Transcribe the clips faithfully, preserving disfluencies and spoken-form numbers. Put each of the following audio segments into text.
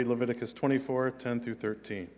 read Leviticus twenty-four, ten through thirteen.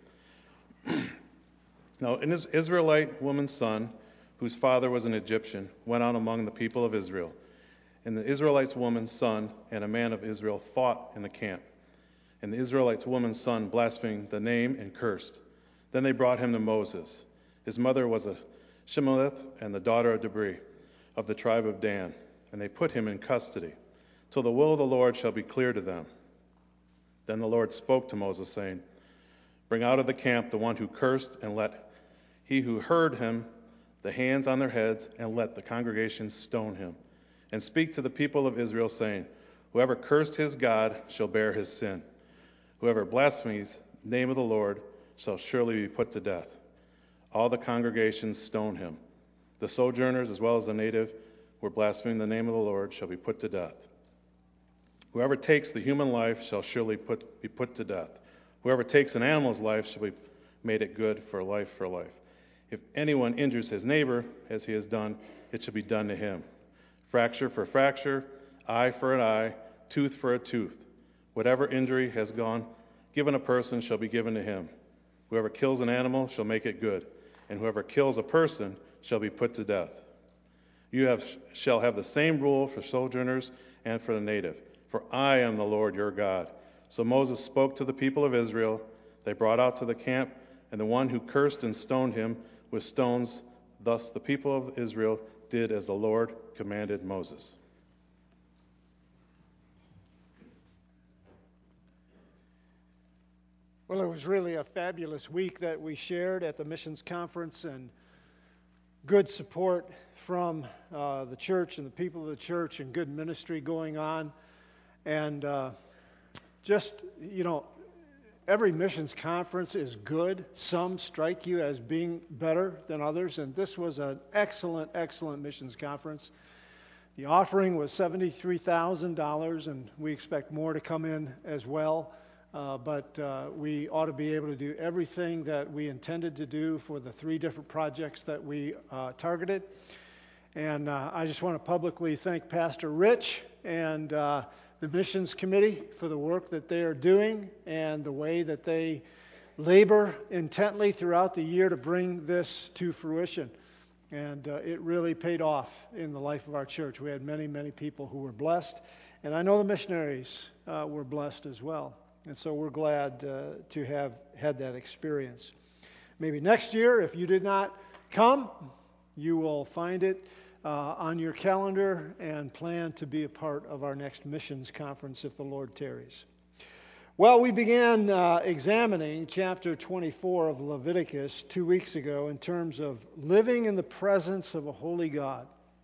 Now, an Israelite woman's son, whose father was an Egyptian, went out among the people of Israel. And the Israelite's woman's son and a man of Israel fought in the camp. And the Israelite's woman's son blasphemed the name and cursed. Then they brought him to Moses. His mother was a Shemelith and the daughter of Debri of the tribe of Dan. And they put him in custody, till the will of the Lord shall be clear to them. Then the Lord spoke to Moses, saying, Bring out of the camp the one who cursed, and let he who heard him the hands on their heads, and let the congregation stone him. And speak to the people of Israel, saying, Whoever cursed his God shall bear his sin. Whoever blasphemes the name of the Lord shall surely be put to death. All the congregation stoned him. The sojourners as well as the native who were blaspheming the name of the Lord shall be put to death. Whoever takes the human life shall surely put, be put to death. Whoever takes an animal's life shall be made it good for life for life. If anyone injures his neighbor as he has done, it shall be done to him. Fracture for fracture, eye for an eye, tooth for a tooth. Whatever injury has gone given a person shall be given to him. Whoever kills an animal shall make it good, and whoever kills a person shall be put to death. You have, shall have the same rule for sojourners and for the native, for I am the Lord your God. So Moses spoke to the people of Israel. They brought out to the camp, and the one who cursed and stoned him with stones. Thus the people of Israel did as the Lord commanded Moses. Well, it was really a fabulous week that we shared at the missions conference, and good support from uh, the church and the people of the church, and good ministry going on. And uh, just, you know, every missions conference is good. Some strike you as being better than others, and this was an excellent, excellent missions conference. The offering was seventy-three thousand dollars, and we expect more to come in as well. Uh, but uh, we ought to be able to do everything that we intended to do for the three different projects that we uh, targeted. And uh, I just want to publicly thank Pastor Rich and uh, the missions committee for the work that they are doing and the way that they labor intently throughout the year to bring this to fruition. And uh, it really paid off in the life of our church. We had many, many people who were blessed. And I know the missionaries uh, were blessed as well. And so we're glad uh, to have had that experience. Maybe next year, if you did not come, you will find it uh, on your calendar and plan to be a part of our next missions conference if the Lord tarries. Well, we began uh, examining chapter twenty-four of Leviticus two weeks ago in terms of living in the presence of a holy God.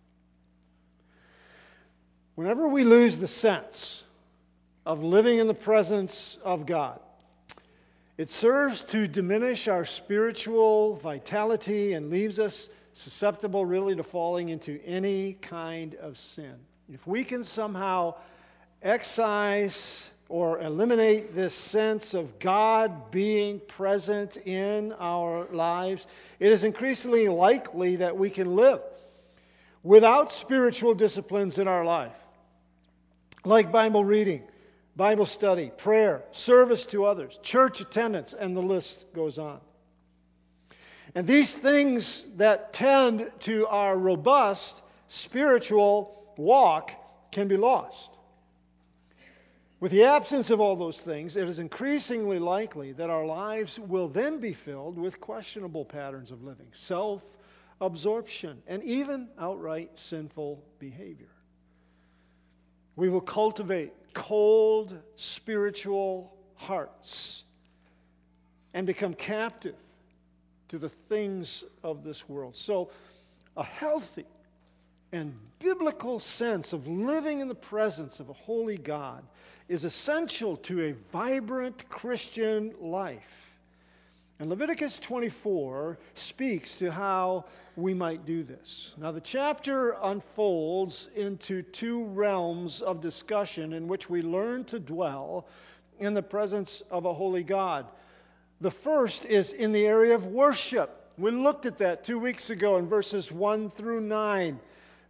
Whenever we lose the sense of living in the presence of God, it serves to diminish our spiritual vitality and leaves us susceptible really to falling into any kind of sin. If we can somehow excise or eliminate this sense of God being present in our lives, it is increasingly likely that we can live without spiritual disciplines in our life, like Bible reading, Bible study, prayer, service to others, church attendance, and the list goes on. And these things that tend to our robust spiritual walk can be lost. With the absence of all those things, it is increasingly likely that our lives will then be filled with questionable patterns of living, self-absorption, and even outright sinful behavior. We will cultivate cold spiritual hearts and become captive to the things of this world. So a healthy and biblical sense of living in the presence of a holy God is essential to a vibrant Christian life. And Leviticus twenty-four speaks to how we might do this. Now, the chapter unfolds into two realms of discussion in which we learn to dwell in the presence of a holy God. The first is in the area of worship. We looked at that two weeks ago in verses one through nine.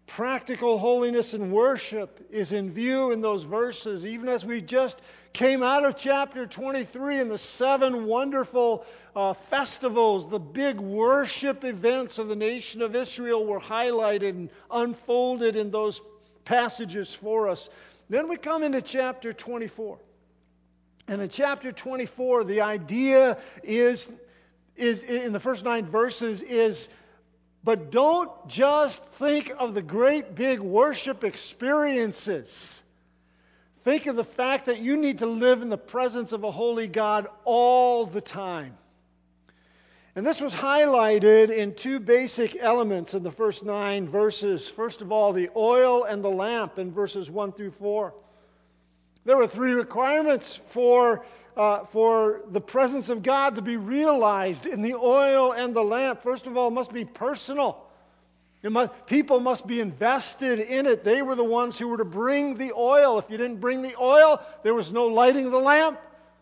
Practical holiness and worship is in view in those verses, even as we just came out of chapter twenty-three and the seven wonderful uh, festivals, the big worship events of the nation of Israel were highlighted and unfolded in those passages for us. Then we come into chapter twenty-four. And in chapter twenty-four, the idea is, is in the first nine verses is, but don't just think of the great big worship experiences. Think of the fact that you need to live in the presence of a holy God all the time. And this was highlighted in two basic elements in the first nine verses. First of all, the oil and the lamp in verses one through four. There were three requirements for, uh, for the presence of God to be realized in the oil and the lamp. First of all, it must be personal. It must, people must be invested in it. They were the ones who were to bring the oil. If you didn't bring the oil, there was no lighting of the lamp.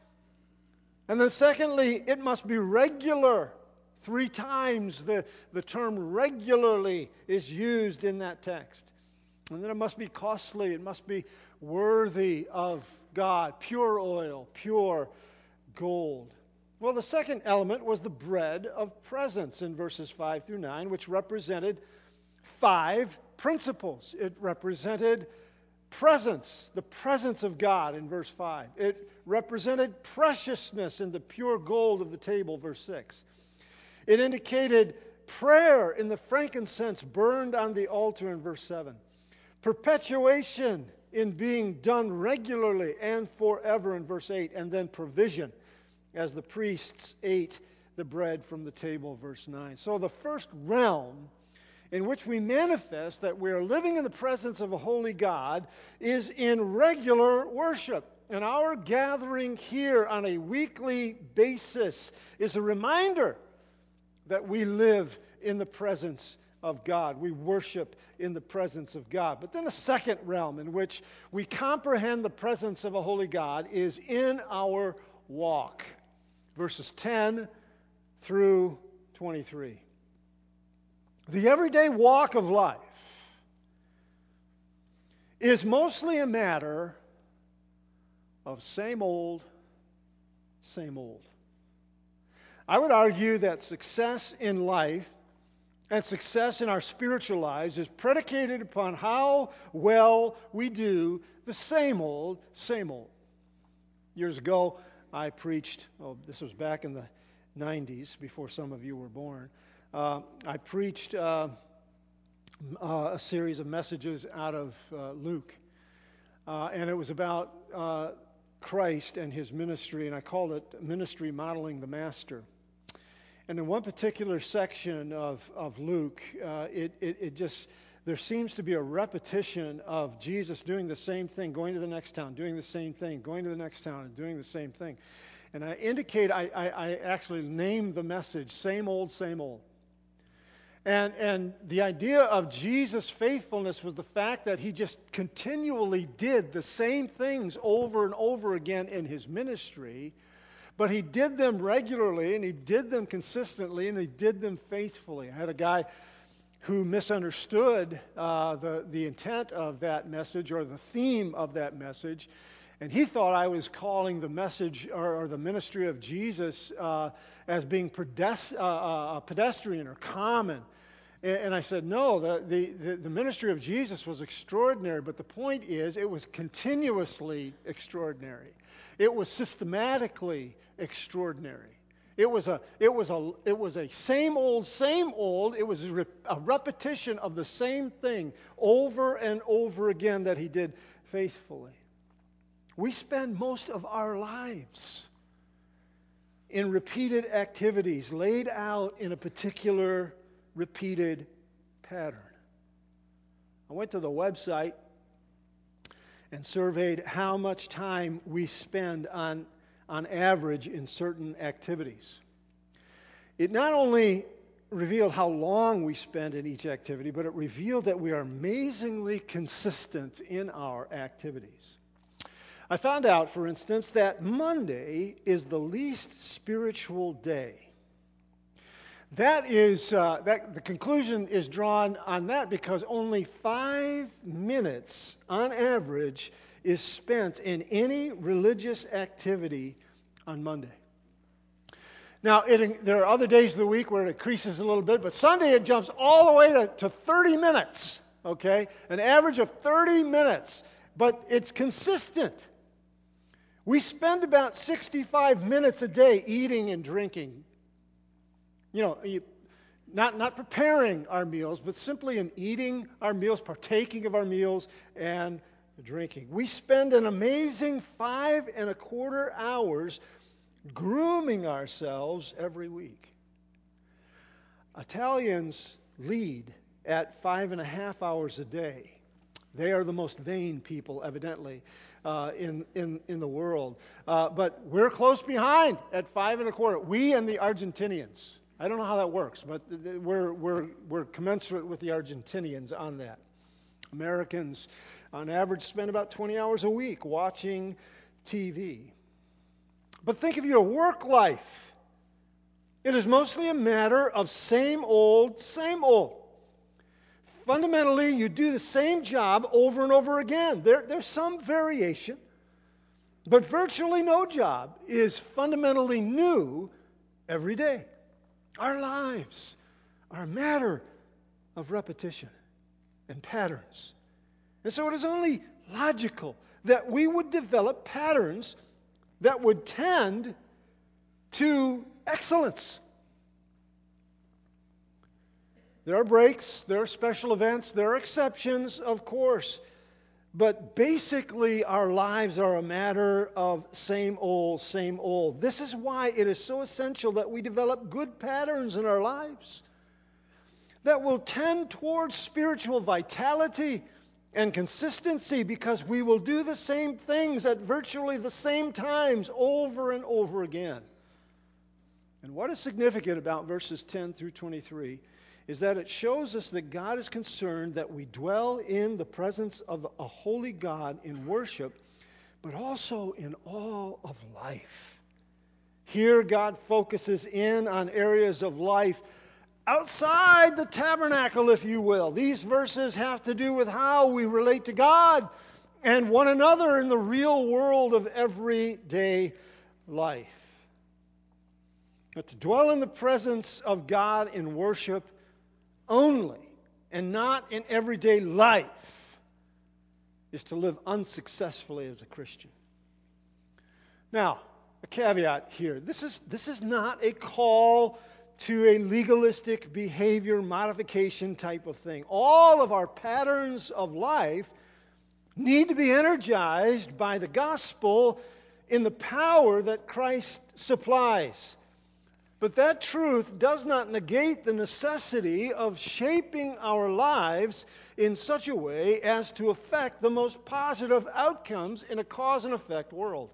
And then secondly, it must be regular. Three times the, the term regularly is used in that text. And then it must be costly. It must be worthy of God. Pure oil, pure gold. Well, the second element was the bread of presence in verses five through nine, which represented five principles. It represented presence, the presence of God in verse five. It represented preciousness in the pure gold of the table, verse six. It indicated prayer in the frankincense burned on the altar in verse seven. Perpetuation in being done regularly and forever in verse eight. And then provision as the priests ate the bread from the table, verse nine. So the first realm in which we manifest that we are living in the presence of a holy God is in regular worship. And our gathering here on a weekly basis is a reminder that we live in the presence of God. We worship in the presence of God. But then a second realm in which we comprehend the presence of a holy God is in our walk. Verses ten through twenty-three. The everyday walk of life is mostly a matter of same old, same old. I would argue that success in life and success in our spiritual lives is predicated upon how well we do the same old, same old. Years ago, I preached, oh, this was back in the nineties, before some of you were born. Uh, I preached uh, uh, a series of messages out of uh, Luke. Uh, and it was about uh, Christ and his ministry, and I called it Ministry Modeling the Master. And in one particular section of, of Luke, uh, it, it, it just, there seems to be a repetition of Jesus doing the same thing, going to the next town, doing the same thing, going to the next town, and doing the same thing. And I indicate, I, I, I actually named the message, Same Old, Same Old. And, and the idea of Jesus' faithfulness was the fact that he just continually did the same things over and over again in his ministry. But he did them regularly, and he did them consistently, and he did them faithfully. I had a guy who misunderstood uh, the, the intent of that message or the theme of that message, and he thought I was calling the message or, or the ministry of Jesus uh, as being pedest- uh, uh, pedestrian or common. And, and I said, no, the, the, the ministry of Jesus was extraordinary, but the point is it was continuously extraordinary. It was systematically extraordinary. It was a it was a it was a same old same old. It was a, rep, a repetition of the same thing over and over again that he did faithfully. We spend most of our lives in repeated activities laid out in a particular repeated pattern. I went to the website and surveyed how much time we spend on, on average in certain activities. It not only revealed how long we spend in each activity, but it revealed that we are amazingly consistent in our activities. I found out, for instance, that Monday is the least spiritual day. That is, uh, that the conclusion is drawn on that because only five minutes on average is spent in any religious activity on Monday. Now, it, there are other days of the week where it increases a little bit, but Sunday it jumps all the way to, to thirty minutes, okay? An average of thirty minutes, but it's consistent. We spend about sixty-five minutes a day eating and drinking. You know, you, not, not preparing our meals, but simply in eating our meals, partaking of our meals, and drinking. We spend an amazing five and a quarter hours grooming ourselves every week. Italians lead at five and a half hours a day. They are the most vain people, evidently, uh, in, in, in the world. Uh, but we're close behind at five and a quarter. We and the Argentinians. I don't know how that works, but we're, we're, we're commensurate with the Argentinians on that. Americans, on average, spend about twenty hours a week watching T V. But think of your work life. It is mostly a matter of same old, same old. Fundamentally, you do the same job over and over again. There, there's some variation, but virtually no job is fundamentally new every day. Our lives are a matter of repetition and patterns. And so it is only logical that we would develop patterns that would tend to excellence. There are breaks, there are special events, there are exceptions, of course. But basically, our lives are a matter of same old, same old. This is why it is so essential that we develop good patterns in our lives that will tend towards spiritual vitality and consistency, because we will do the same things at virtually the same times over and over again. And what is significant about verses ten through twenty-three is that it shows us that God is concerned that we dwell in the presence of a holy God in worship, but also in all of life. Here God focuses in on areas of life outside the tabernacle, if you will. These verses have to do with how we relate to God and one another in the real world of everyday life. But to dwell in the presence of God in worship only and not in everyday life is to live unsuccessfully as a Christian. Now, a caveat here. This is, this is not a call to a legalistic behavior modification type of thing. All of our patterns of life need to be energized by the gospel in the power that Christ supplies. But that truth does not negate the necessity of shaping our lives in such a way as to affect the most positive outcomes in a cause and effect world.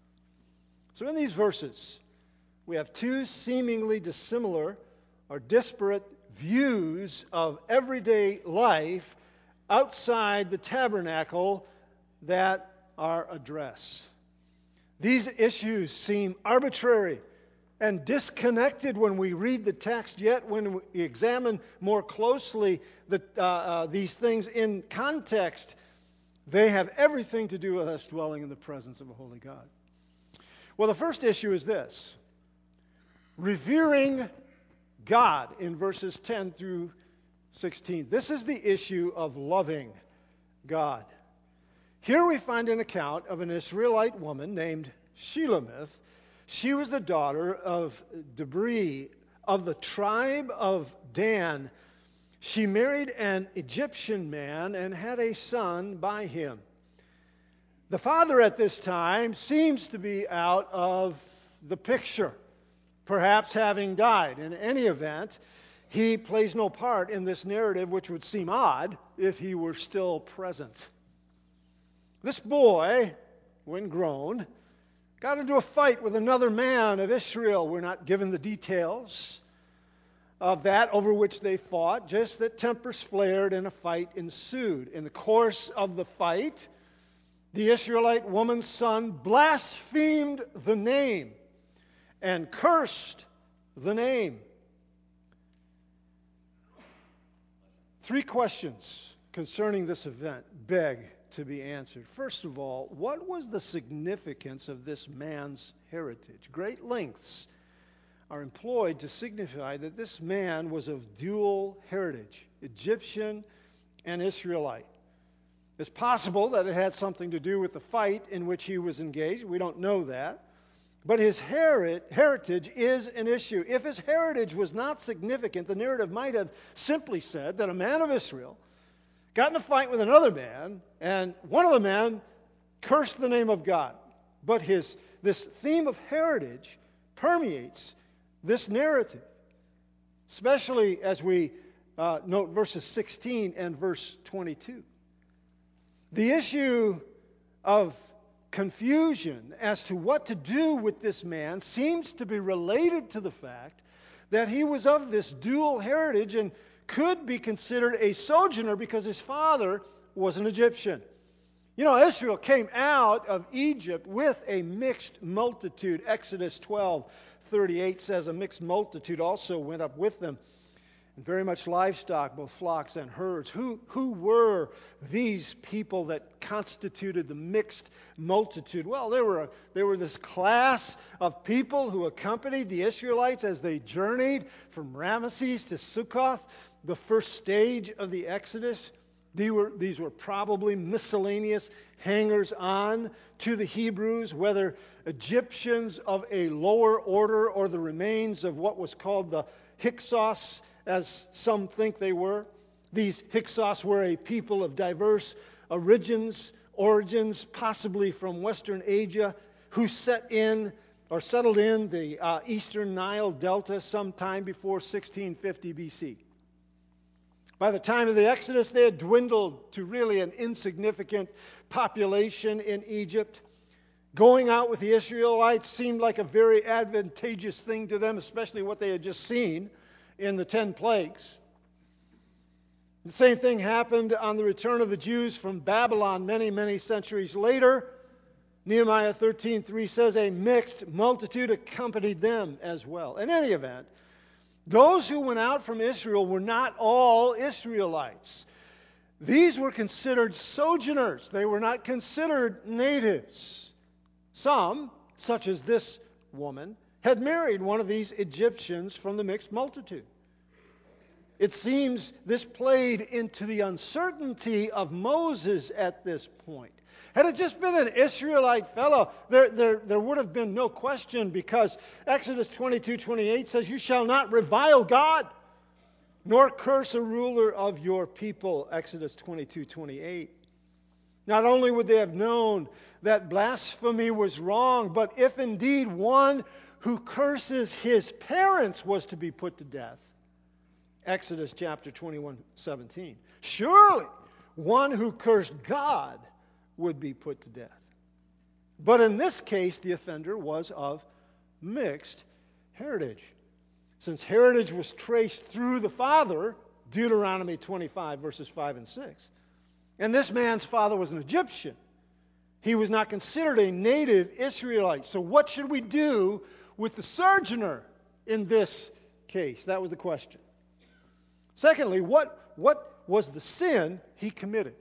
So in these verses, we have two seemingly dissimilar or disparate views of everyday life outside the tabernacle that are addressed. These issues seem arbitrary and disconnected when we read the text, yet when we examine more closely the, uh, uh, these things in context, they have everything to do with us dwelling in the presence of a holy God. Well, the first issue is this: revering God in verses ten through sixteen. This is the issue of loving God. Here we find an account of an Israelite woman named Shelomith. She was the daughter of Debri of the tribe of Dan. She married an Egyptian man and had a son by him. The father at this time seems to be out of the picture, perhaps having died. In any event, he plays no part in this narrative, which would seem odd if he were still present. This boy, when grown, got into a fight with another man of Israel. We're not given the details of that over which they fought, just that tempers flared and a fight ensued. In the course of the fight, the Israelite woman's son blasphemed the name and cursed the name. Three questions concerning this event beg to be answered. First of all, what was the significance of this man's heritage? Great lengths are employed to signify that this man was of dual heritage, Egyptian and Israelite. It's possible that it had something to do with the fight in which he was engaged. We don't know that. But his heri- heritage is an issue. If his heritage was not significant, the narrative might have simply said that a man of Israel got in a fight with another man, and one of the men cursed the name of God. But his this theme of heritage permeates this narrative, especially as we uh, note verses sixteen and verse twenty-two. The issue of confusion as to what to do with this man seems to be related to the fact that he was of this dual heritage and could be considered a sojourner because his father was an Egyptian. You know, Israel came out of Egypt with a mixed multitude. Exodus twelve thirty-eight says a mixed multitude also went up with them, and very much livestock, both flocks and herds. Who, who were these people that constituted the mixed multitude? Well, they were, they were this class of people who accompanied the Israelites as they journeyed from Ramesses to Sukkoth, the first stage of the Exodus. These were, these were probably miscellaneous hangers-on to the Hebrews, whether Egyptians of a lower order or the remains of what was called the Hyksos, as some think they were. These Hyksos were a people of diverse origins, origins possibly from Western Asia, who set in or settled in the uh, eastern Nile Delta sometime before sixteen fifty B C. By the time of the Exodus, they had dwindled to really an insignificant population in Egypt. Going out with the Israelites seemed like a very advantageous thing to them, especially what they had just seen in the ten plagues. The same thing happened on the return of the Jews from Babylon many, many centuries later. Nehemiah thirteen three says a mixed multitude accompanied them as well. In any event, those who went out from Israel were not all Israelites. These were considered sojourners. They were not considered natives. Some, such as this woman, had married one of these Egyptians from the mixed multitude. It seems this played into the uncertainty of Moses at this point. Had it just been an Israelite fellow, there, there, there would have been no question, because Exodus twenty-two twenty-eight says, "You shall not revile God, nor curse a ruler of your people." Exodus twenty-two twenty-eight. Not only would they have known that blasphemy was wrong, but if indeed one who curses his parents was to be put to death, Exodus chapter twenty-one seventeen, surely one who cursed God would be put to death. But in this case, the offender was of mixed heritage. Since heritage was traced through the father, Deuteronomy twenty-five, verses five and six, and this man's father was an Egyptian, he was not considered a native Israelite. So what should we do with the sojourner in this case? That was the question. Secondly, what, what was the sin he committed?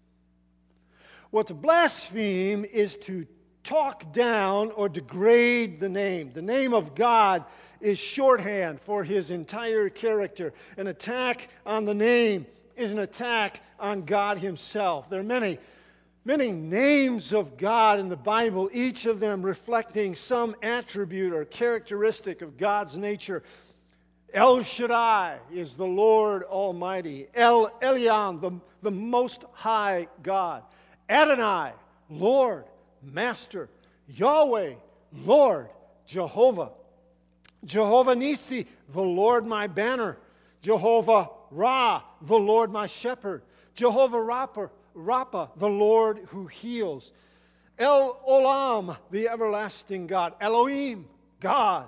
Well, to blaspheme is to talk down or degrade the name. The name of God is shorthand for his entire character. An attack on the name is an attack on God himself. There are many, many names of God in the Bible, each of them reflecting some attribute or characteristic of God's nature. El Shaddai is the Lord Almighty. El Elyon, the, the Most High God. Adonai, Lord, Master. Yahweh, Lord, Jehovah. Jehovah Nisi, the Lord my banner. Jehovah Ra, the Lord my shepherd. Jehovah Rapha, Rapha, the Lord who heals. El Olam, the everlasting God. Elohim, God.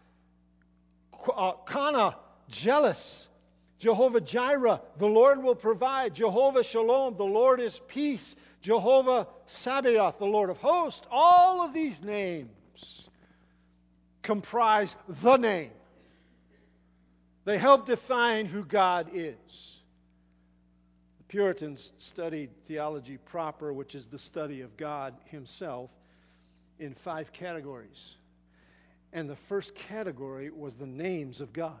Uh, Kana, jealous. Jehovah Jireh, the Lord will provide. Jehovah Shalom, the Lord is peace. Jehovah Sabaoth, the Lord of hosts. All of these names comprise the name. They help define who God is. Puritans studied theology proper, which is the study of God himself, in five categories. And the first category was the names of God.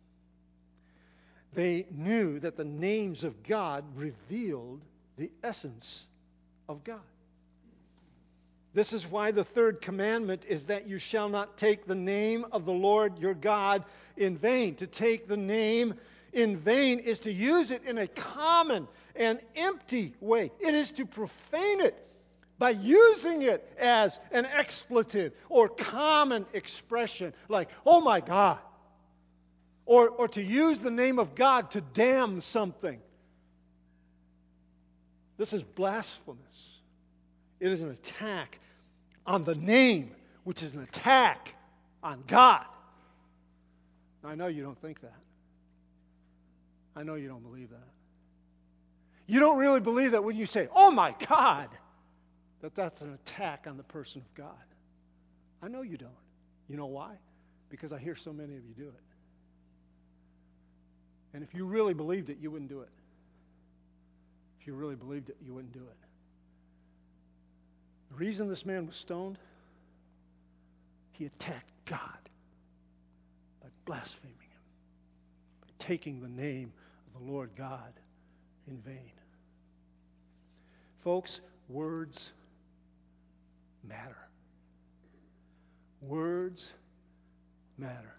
They knew that the names of God revealed the essence of God. This is why the third commandment is that you shall not take the name of the Lord your God in vain. To take the name in vain is to use it in a common and empty way. It is to profane it by using it as an expletive or common expression like, oh my God. Or, or to use the name of God to damn something. This is blasphemous. It is an attack on the name, which is an attack on God. Now, I know you don't think that. I know you don't believe that. You don't really believe that when you say, oh my God, that that's an attack on the person of God. I know you don't. You know why? Because I hear so many of you do it. And if you really believed it, you wouldn't do it. If you really believed it, you wouldn't do it. The reason this man was stoned, he attacked God by blaspheming him, by taking the name of the Lord God in vain. Folks, words matter. Words matter.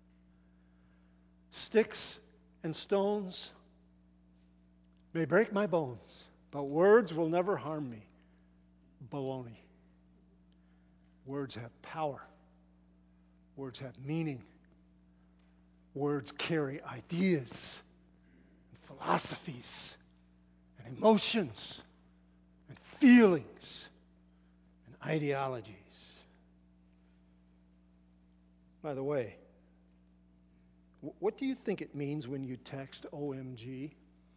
Sticks and stones may break my bones, but words will never harm me. Baloney. Words have power. Words have meaning. Words carry ideas and philosophies and emotions and feelings and ideologies. By the way, what do you think it means when you text O M G?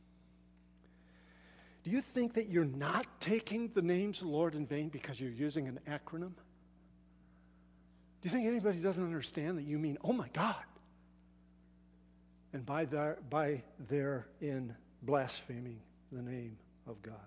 Do you think that you're not taking the names of the Lord in vain because you're using an acronym? Do you think anybody doesn't understand that you mean, oh my God? And by, their, by therein blaspheming the name of God.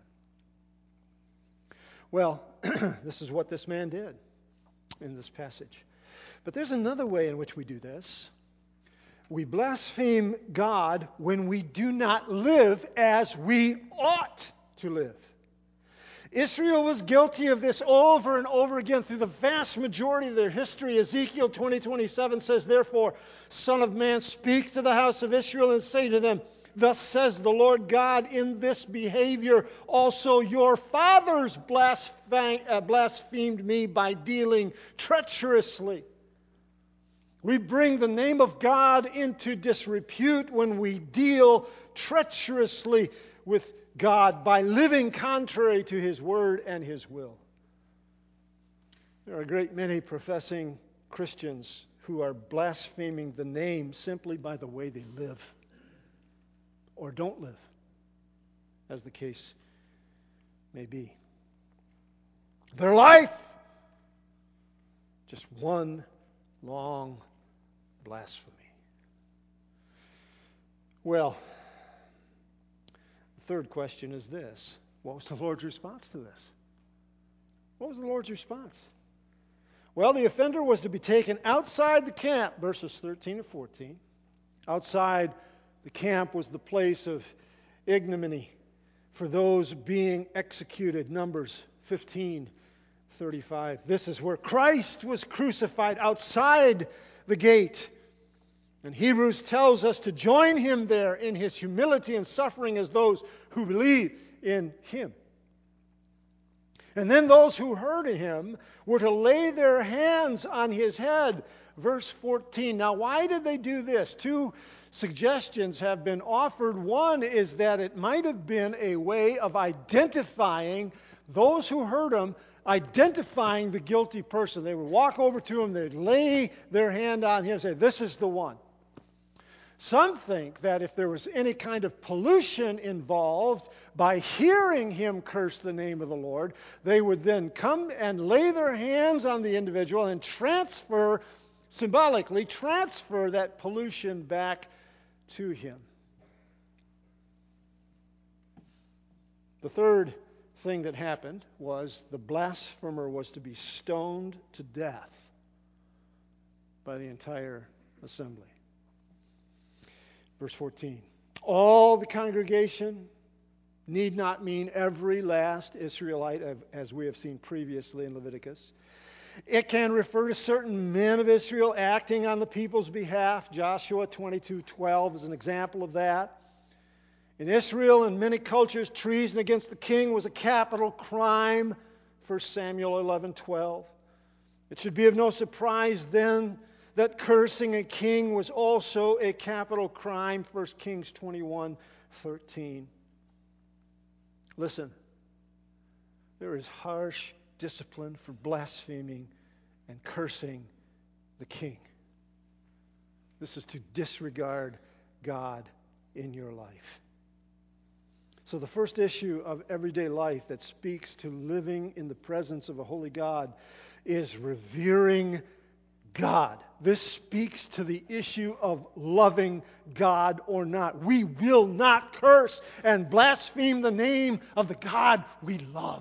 Well, this is what this man did in this passage. But there's another way in which we do this. We blaspheme God when we do not live as we ought to live. Israel was guilty of this over and over again through the vast majority of their history. Ezekiel twenty twenty-seven says, therefore, Son of man, speak to the house of Israel and say to them, thus says the Lord God, in this behavior also your fathers blasphemed me by dealing treacherously. We bring the name of God into disrepute when we deal treacherously with God by living contrary to His word and His will. There are a great many professing Christians who are blaspheming the name simply by the way they live or don't live, as the case may be. Their life, just one long blasphemy. Well, the third question is this. What was the Lord's response to this? What was the Lord's response? Well, the offender was to be taken outside the camp, verses thirteen and fourteen. Outside the camp was the place of ignominy for those being executed, Numbers fifteen thirty-five. This is where Christ was crucified, outside the gate. And Hebrews tells us to join Him there in His humility and suffering as those who believe in Him. And then those who heard Him were to lay their hands on His head. Verse fourteen. Now, why did they do this? Two suggestions have been offered. One is that it might have been a way of identifying those who heard Him, identifying the guilty person. They would walk over to Him, they'd lay their hand on Him and say, this is the one. Some think that if there was any kind of pollution involved, by hearing Him curse the name of the Lord, they would then come and lay their hands on the individual and transfer, symbolically transfer that pollution back to him. The third thing that happened was the blasphemer was to be stoned to death by the entire assembly. Verse fourteen. All the congregation need not mean every last Israelite, as we have seen previously in Leviticus. It can refer to certain men of Israel acting on the people's behalf. Joshua twenty-two twelve is an example of that. In Israel and many cultures, treason against the king was a capital crime. First Samuel eleven twelve. It should be of no surprise then that cursing a king was also a capital crime. First Kings twenty-one thirteen. Listen, there is harsh discipline for blaspheming and cursing the king. This is to disregard God in your life. So the first issue of everyday life that speaks to living in the presence of a holy God is revering God. This speaks to the issue of loving God or not. We will not curse and blaspheme the name of the God we love.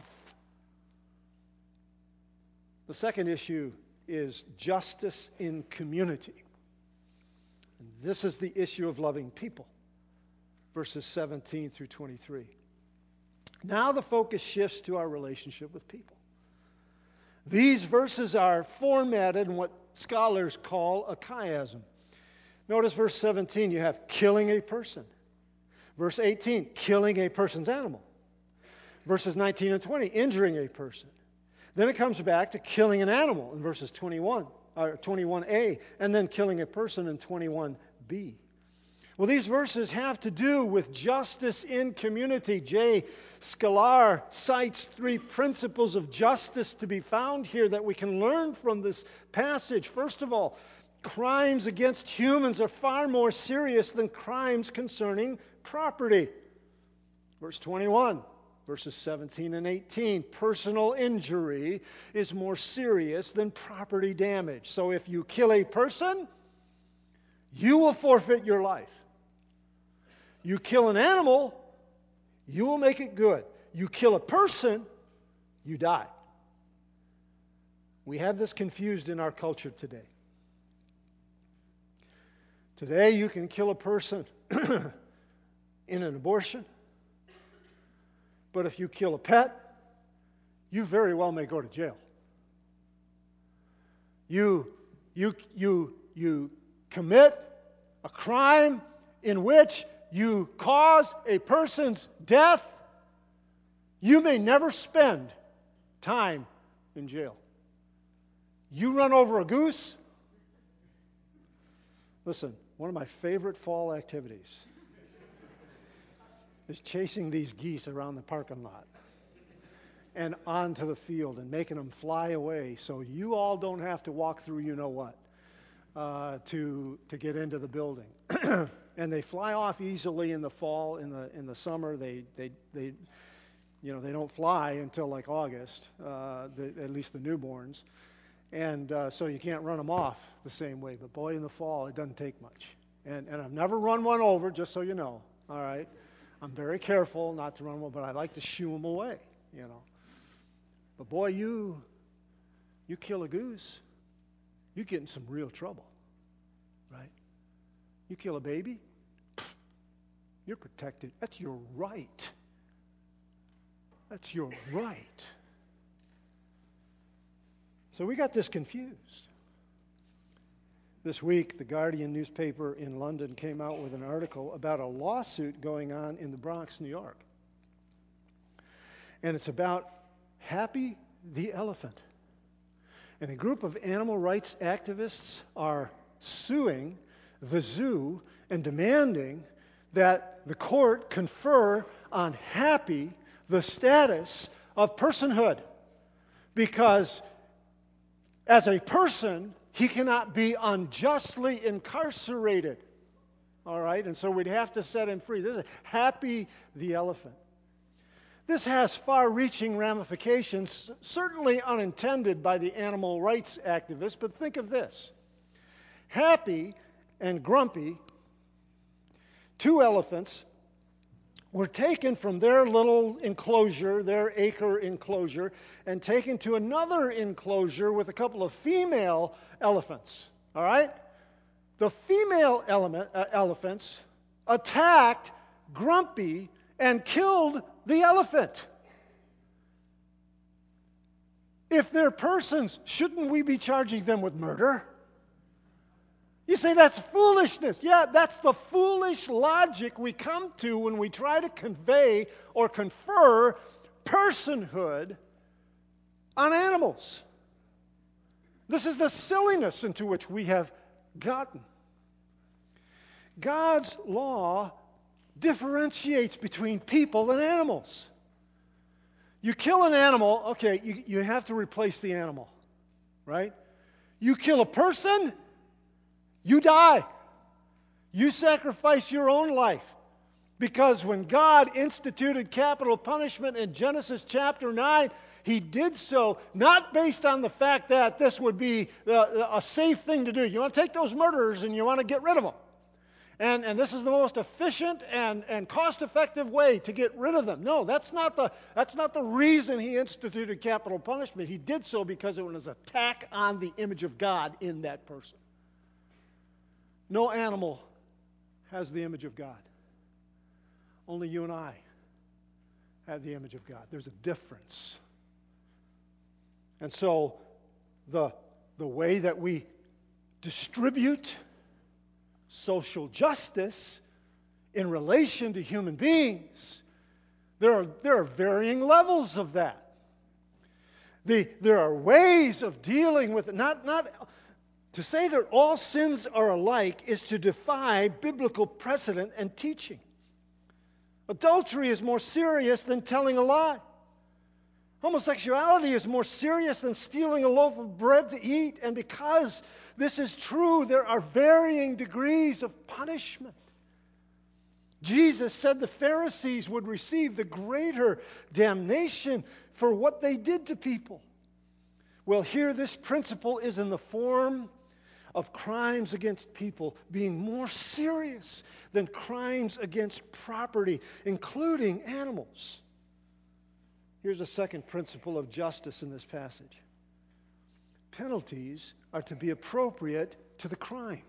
The second issue is justice in community. And this is the issue of loving people. Verses seventeen through twenty-three. Now the focus shifts to our relationship with people. These verses are formatted in what scholars call a chiasm. Notice verse seventeen, you have killing a person. Verse eighteen, killing a person's animal. Verses nineteen and twenty, injuring a person. Then it comes back to killing an animal in verses twenty-one, or twenty-one a, and then killing a person in twenty-one b. Well, these verses have to do with justice in community. J. Sklar cites three principles of justice to be found here that we can learn from this passage. First of all, crimes against humans are far more serious than crimes concerning property. Verse twenty-one, verses seventeen and eighteen. Personal injury is more serious than property damage. So if you kill a person, you will forfeit your life. You kill an animal, you will make it good. You kill a person, you die. We have this confused in our culture today. Today you can kill a person in an abortion, but if you kill a pet, you very well may go to jail. You, you, you, you commit a crime in which you cause a person's death, you may never spend time in jail. You run over a goose. Listen, one of my favorite fall activities is chasing these geese around the parking lot and onto the field and making them fly away so you all don't have to walk through you know what uh, to to get into the building. And they fly off easily in the fall. In the in the summer, they they they, you know, they don't fly until like August. Uh, the, at least the newborns, and uh, so you can't run them off the same way. But boy, in the fall, it doesn't take much. And and I've never run one over, just so you know. All right, I'm very careful not to run one, but I like to shoo them away. You know. But boy, you you kill a goose, you get in some real trouble, right? You kill a baby, you're protected. That's your right. That's your right. So we got this confused. This week, the Guardian newspaper in London came out with an article about a lawsuit going on in the Bronx, New York. And it's about Happy the elephant. And a group of animal rights activists are suing the zoo and demanding that the court confer on Happy the status of personhood, because as a person he cannot be unjustly incarcerated. All right, and so we'd have to set him free. This is Happy the elephant. This has far-reaching ramifications, certainly unintended by the animal rights activists, but think of this. Happy and Grumpy, two elephants, were taken from their little enclosure, their acre enclosure, and taken to another enclosure with a couple of female elephants. All right? The female element, uh, elephants attacked Grumpy and killed the elephant. If they're persons, shouldn't we be charging them with murder? You say that's foolishness. Yeah, that's the foolish logic we come to when we try to convey or confer personhood on animals. This is the silliness into which we have gotten. God's law differentiates between people and animals. You kill an animal, okay, you, you have to replace the animal, right? You kill a person, you die. You sacrifice your own life. Because when God instituted capital punishment in Genesis chapter nine, He did so not based on the fact that this would be a, a safe thing to do. You want to take those murderers and you want to get rid of them. And, and this is the most efficient and, and cost-effective way to get rid of them. No, that's not the that's not the reason He instituted capital punishment. He did so because it was an attack on the image of God in that person. No animal has the image of God. Only you and I have the image of God. There's a difference. And so the, the way that we distribute social justice in relation to human beings, there are, there are varying levels of that. The, there are ways of dealing with it. Not, not, to say that all sins are alike is to defy biblical precedent and teaching. Adultery is more serious than telling a lie. Homosexuality is more serious than stealing a loaf of bread to eat. And because this is true, there are varying degrees of punishment. Jesus said the Pharisees would receive the greater damnation for what they did to people. Well, here this principle is in the form of crimes against people being more serious than crimes against property, including animals. Here's a second principle of justice in this passage. Penalties are to be appropriate to the crime.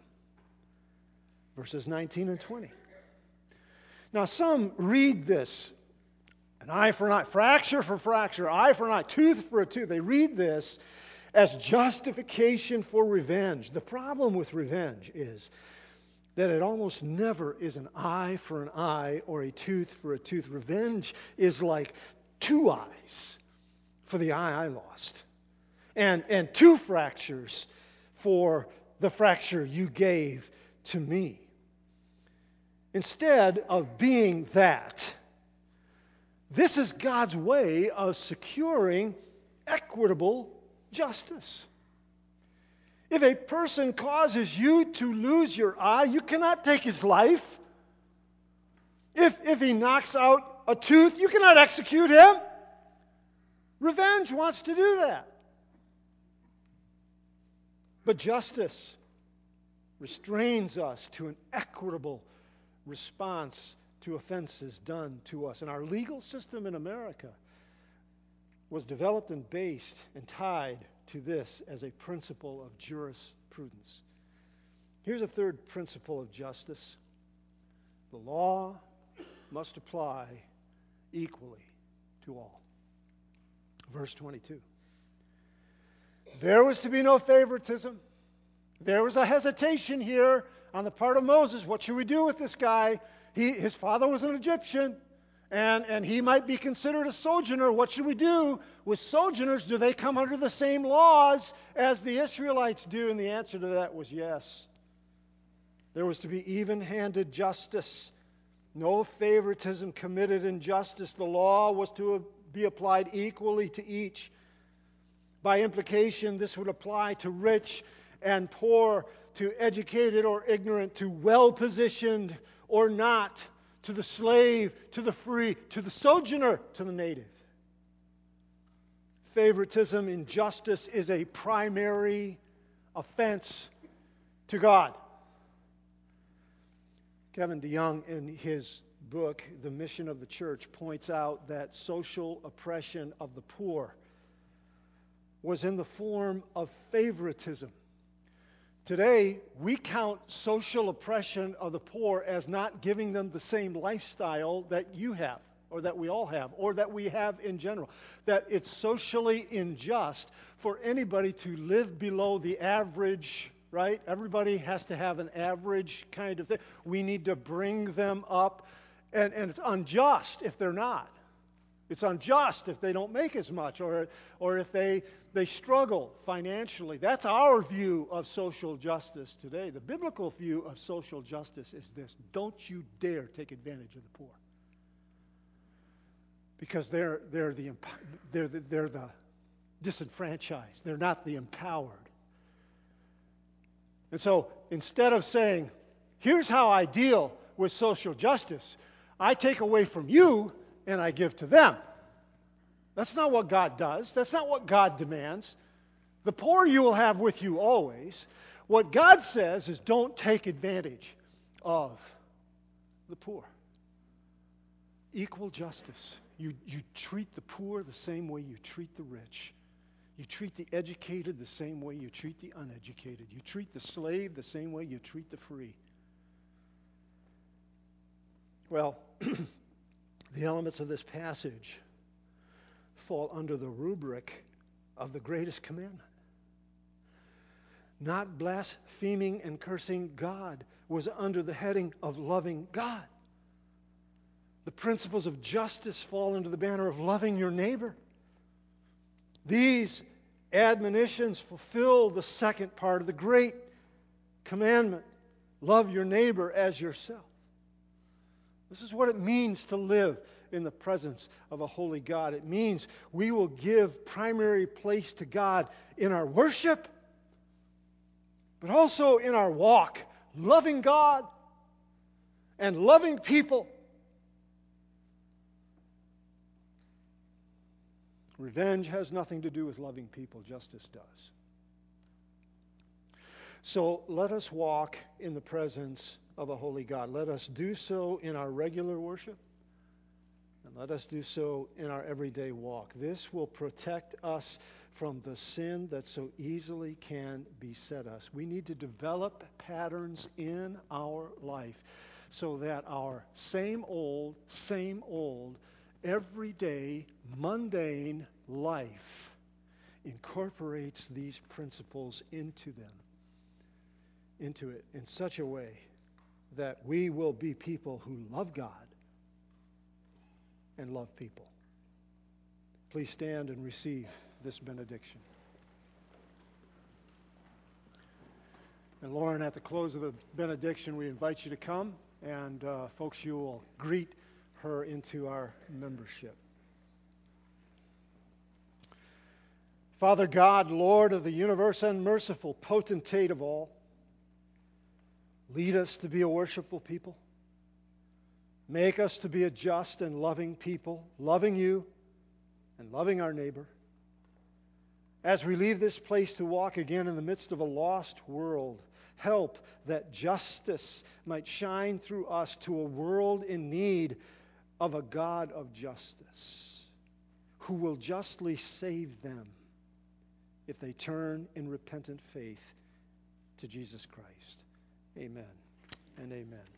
Verses nineteen and twenty. Now, some read this, an eye for an eye, fracture for fracture, eye for an eye, tooth for a tooth. They read this as justification for revenge. The problem with revenge is that it almost never is an eye for an eye or a tooth for a tooth. Revenge is like two eyes for the eye I lost, and, and two fractures for the fracture you gave to me. Instead of being that, this is God's way of securing equitable justice. If a person causes you to lose your eye, you cannot take his life. If, if he knocks out a tooth, you cannot execute him. Revenge wants to do that. But justice restrains us to an equitable response to offenses done to us. And our legal system in America was developed and based and tied to this as a principle of jurisprudence. Here's a third principle of justice. The law must apply equally to all. Verse twenty-two. There was to be no favoritism. There was a hesitation here on the part of Moses. What should we do with this guy? He, his father was an Egyptian, and, and he might be considered a sojourner. What should we do with sojourners? Do they come under the same laws as the Israelites do? And the answer to that was yes. There was to be even-handed justice. No favoritism committed in justice. The law was to be applied equally to each. By implication, this would apply to rich and poor, to educated or ignorant, to well-positioned or not, to the slave, to the free, to the sojourner, to the native. Favoritism in justice is a primary offense to God. Kevin DeYoung, in his book, The Mission of the Church, points out that social oppression of the poor was in the form of favoritism. Today, we count social oppression of the poor as not giving them the same lifestyle that you have, or that we all have, or that we have in general. That it's socially unjust for anybody to live below the average, right? Everybody has to have an average kind of thing. We need to bring them up, and, and it's unjust if they're not. It's unjust if they don't make as much, or or if they they struggle financially. That's our view of social justice today. The biblical view of social justice is this: don't you dare take advantage of the poor, because they're they're the they're the, they're the disenfranchised. They're not the empowered. And so instead of saying, "Here's how I deal with social justice," I take away from you and I give to them. That's not what God does. That's not what God demands. The poor you will have with you always. What God says is don't take advantage of the poor. Equal justice. You, you treat the poor the same way you treat the rich. You treat the educated the same way you treat the uneducated. You treat the slave the same way you treat the free. Well, the elements of this passage fall under the rubric of the greatest commandment. Not blaspheming and cursing God was under the heading of loving God. The principles of justice fall under the banner of loving your neighbor. These admonitions fulfill the second part of the great commandment: love your neighbor as yourself. This is what it means to live in the presence of a holy God. It means we will give primary place to God in our worship, but also in our walk, loving God and loving people. Revenge has nothing to do with loving people, justice does. So let us walk in the presence of a holy God. Let us do so in our regular worship, and let us do so in our everyday walk. This will protect us from the sin that so easily can beset us. We need to develop patterns in our life so that our same old, same old, everyday, mundane life incorporates these principles into them, into it in such a way that we will be people who love God and love people. Please stand and receive this benediction. And Lauren, at the close of the benediction, we invite you to come, and uh, folks, you will greet her into our membership. Father God, Lord of the universe and merciful potentate of all, lead us to be a worshipful people. Make us to be a just and loving people, loving you and loving our neighbor. As we leave this place to walk again in the midst of a lost world, help that justice might shine through us to a world in need of a God of justice, who will justly save them if they turn in repentant faith to Jesus Christ. Amen and amen.